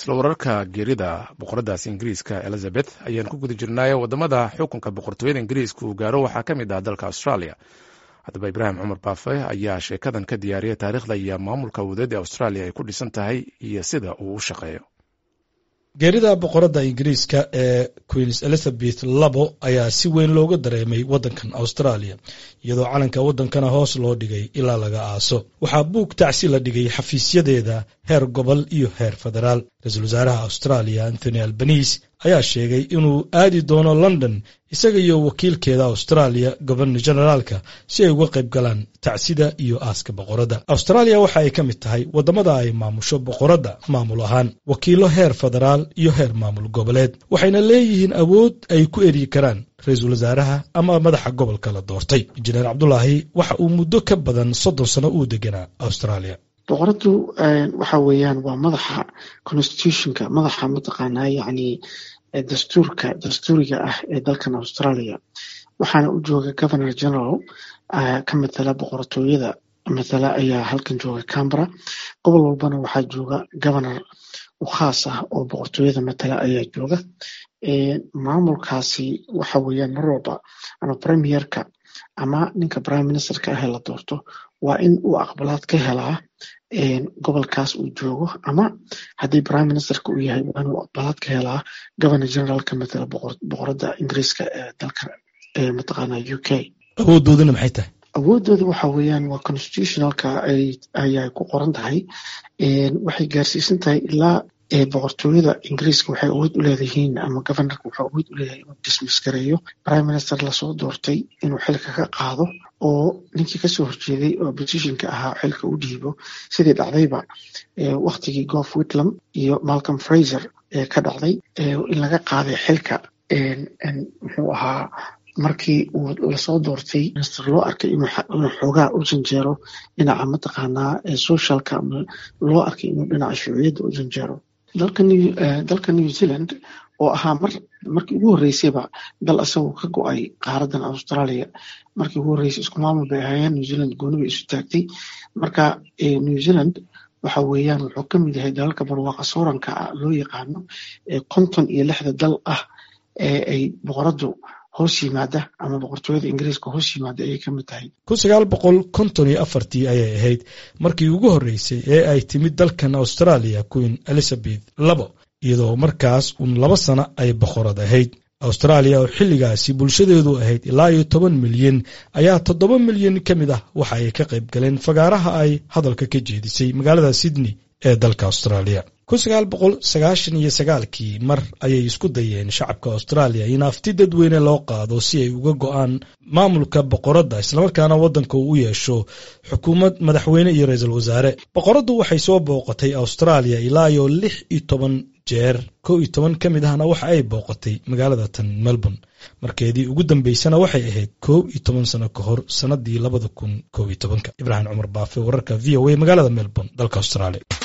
isla wararka geerida boqoradaas ingiriiska elizabeth ayaan ku guda jirnay wadamada xukunka boqortooyada ingiriiska uu gaaro waxaa ka mid ah dalka australia. haddaba ibraahim cumar baafe ayaa sheekadan ka diyaariyay taariikhda iyo maamulka awoodeed ee australia ay ku dhisan tahay iyo sida uu u shaqeeyo. geerida boqoradda ingiriiska ee queens elizabeth labo ayaa si weyn looga dareemay waddankan australia iyadoo calanka waddankana hoos loo dhigay ilaa laga aaso. waxaa buug tacsi la dhigay xafiisyadeeda heer gobol iyo heer federaal. ra-iisul wasaaraha australia anthony albanese ayaa sheegay inuu aadi doono london isaga iyo wakiilkeeda australia gobernor generaalka si ay uga qayb galaan tacsida iyo aaska boqoradda. australia waxa ay ka mid tahay waddamada ay maamusho boqoradda maamul ahaan, wakiilo heer federaal iyo heer maamul goboleed, waxayna leeyihiin awood ay ku eryi karaan ra-iisul wasaaraha ama madaxa gobolka la doortay. injineer cabdulaahi waxa uu muddo ka badan 30 sano uu deganaa australia. boqoradu waxa weeyaan waa madaxa constitutionka, madaxa mataqaanaa yacni dastuuriga ah ee dalkan australia. waxaana u jooga governor general ka matala boqortooyada matala ayaa halkan jooga Canberra. gobol walbana waxaa jooga governor u khaas ah oo boqortooyada matala ayaa jooga. maamulkaasi waxa weeyaan mar walba ama premierka ama ninka prime ministerka ah la doorto waa in uu aqbalaad ka helaa gobolkaas uu joogo, ama haddii prime ministerka uu yahay waa inuu aqbalaad ka helaa governor generalka matala boqoradda ingiriiska ee dalka mataqaana UK. awoodooduna maxay tahay? awoodooda waxa weeyaan waa constitutionalka ayay ku qoran tahay. waxay gaarsiisan tahay ilaa boqortooyada ingiriiska waxay awood u leedahiin ama governorka wuxuu awood u leeyahay inuu dismiss gareeyo prime minister lasoo doortay, inuu xilka ka qaado oo ninkii kasoo horjeeday oo oppositionka ahaa xilka u dhiibo, sidii dhacdayba waktigii Gough Whitlam iyo Malcolm Fraser ka dhacday in laga qaaday xilka. muxuu ahaa markii uu lasoo doortay minister loo arkay inuu xoogaa u janjeero dhinaca mataqaanaa socialka, ama loo arkay inuu dhinaca shuuciyadda u janjeero. dalka New Zealand oo ahaa markii ugu horreysayba dal asagoo ka go-ay qaaradan Australia, markii ugu horreysay isku maamul bay ahaayeen. New Zealand gooni bay isu taagtay. marka New Zealand waxa weeyaan wuxuu ka mid yahay dalalka barwaaqa sooranka loo yaqaano 56 dal ah ee ay boqoradu hoos yimaada ama boqortooyada ingiriiska hoos yimaada ayay ka mid tahay. 1954 ayay ahayd markii ugu horreysay ee ay timid dalkan australia queen elizabeth labo, iyadoo markaas 2 sano ay boqorad ahayd. australia oo xilligaasi bulshadeedu ahayd ilaa 10 milyan ayaa 7 milyan ka mid ah waxa ay ka qayb galeen fagaaraha ay hadalka ka jeedisay magaalada Sydney ee dalka australia. 1999 mar ayay isku dayeen shacabka australia in afti dadweyne loo qaado si ay uga go'aan maamulka boqoradda, islamarkaana waddanka uu u yeesho xukuumad, madaxweyne iyo ra'iisul wasaare. boqoraddu waxay soo booqatay australia ilaa 16 jeer, 11 ka mid ahna waxa ay booqatay magaalada tan Melbourne. markeedii ugu dambeysana waxay ahayd 11 sano ka hor sanadii 2011. ibraahim cumar baafe, wararka VOA magaalada Melbourne, dalka Australia.